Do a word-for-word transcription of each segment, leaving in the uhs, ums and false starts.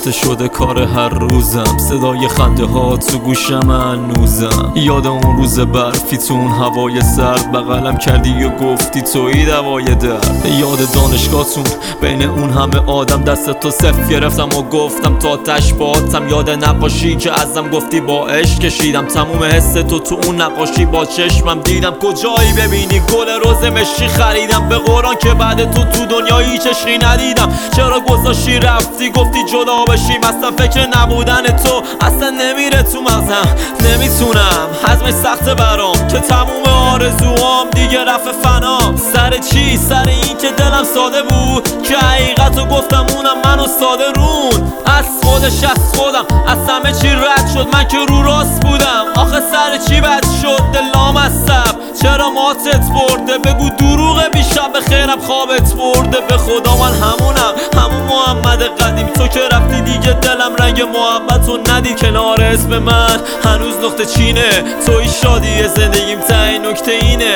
رفته شده کار هر روزم، صدای خنده ها تو گوشم هنوزم. یاد اون روز برفی تو اون هوای سرد، بغلم کردی و گفتی تویی دوای درد. یاد دانشگاهتون بین اون همه آدم، دست تو صف گرفتم و گفتم تا تش باتم. یاد نقاشی که ازم گفتی با عشق کشیدم، تموم حس تو تو اون نقاشی با چشمم دیدم. کجایی ببینی گل روز مشکی خریدم، به قرآن که بعد تو تو دنیا هیچ عشقی ندیدم. چرا گذاشتی رفتی گفتی جدا بشیم، اصلا فکر نبودن تو اصلا نمیره تو مغزم. نمیتونم حزمش سخته برام که تموم آرزوام دیگه رفت فنا. سر چی؟ سر این که دلم ساده بود، که حقیقتو گفتم اونم منو ساده رون. از خودش از خودم از همه چی رد شد، من که رو راست بودم. آخه سر چی بد شد دلام از سب؟ چرا ماتت برده؟ بگو دروغه بیشب به خیرم خوابت برده. به خدا من همونم، همون محمد قدیم. تو که رفتی دیگه دلم رنگ محبتو ندید. کنار اسم من هنوز نقطه چینه، توی شادی زندگیم ته نکته اینه.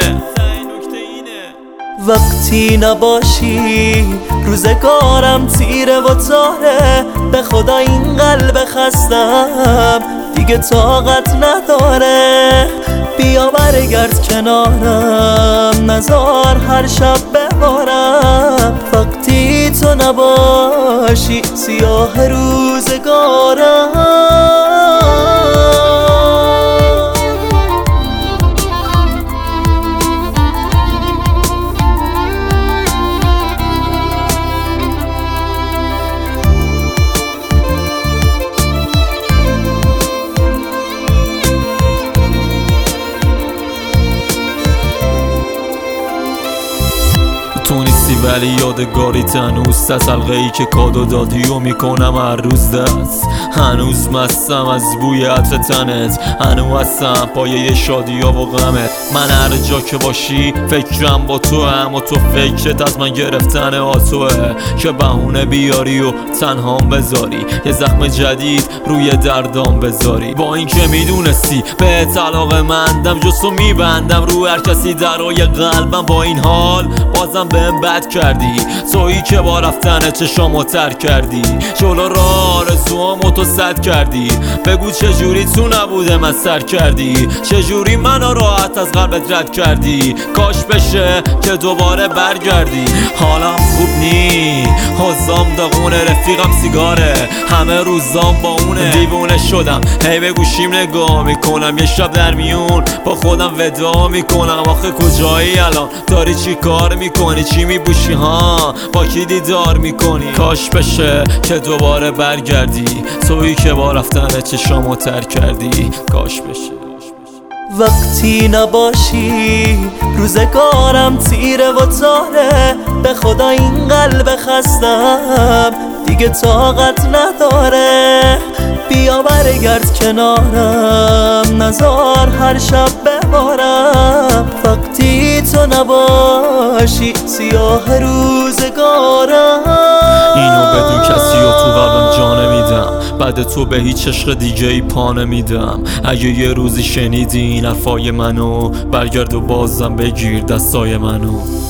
وقتی نباشی روزگارم تیره و تاره، به خدا این قلب خستم دیگه طاقت نداره. بیا برگرد کنارم، نزار هر شب ببارم. وقتی تو نباشی سیاه روزگارم. تو نیستی ولی یادگاری هنوز هست، حلقه ای که کادو دادی و میکنم هر روز دست. هنوز مستم از بوی عطر تنت، هنوز هستم پایه شادی ها و غمت. من هر جا که باشی فکرم با تو، اما تو فکرت از من گرفتن آتوه. که بهونه بیاری و تنهام بذاری، یه زخم جدید روی دردام بذاری. با این که میدونستی به علاقه مندم، جستو میبندم رو هر کسی درای قلبم. با این حال بازم بهم بد کردی، تویی که با رفتن چشامو ترک کردی. جلو راه آرزوامو تو سد کردی. بگو چجوری تو نبوده من سر کردی، چجوری منو راحت از قلبت رد کردی. کاش بشه که دوباره برگردی. حالم خوب نی، حوزام داغونه، رفیقم سیگاره، همه روزام با اونه. دیوونه شدم هی به گوشیم نگاه میکنم، یه شب در میون با خودم ودا میکنم. آخه کجایی الان؟ داری چی کار میکنی؟ چی میپوشی ها؟ با کی دیدار میکنی؟ کاش بشه که دوباره برگردی، تویی که با رفتن چشامو ترک کردی. کاش بشه. وقتی نباشی روزگارم تیره و تاره، به خدا این قلب خستم دیگه طاقت نداره. بیا برگرد کنارم، نزار هر شب ببارم. وقتی تو نباشی سیاه روزگارم. اینو بدون کسی و تو قلبم جا نمیدم، بعد تو به هیچ عشق دیگه ای پا نمیدم. اگه یه روزی شنیدی این حرفای منو، برگرد و بازم بگیر دستای منو.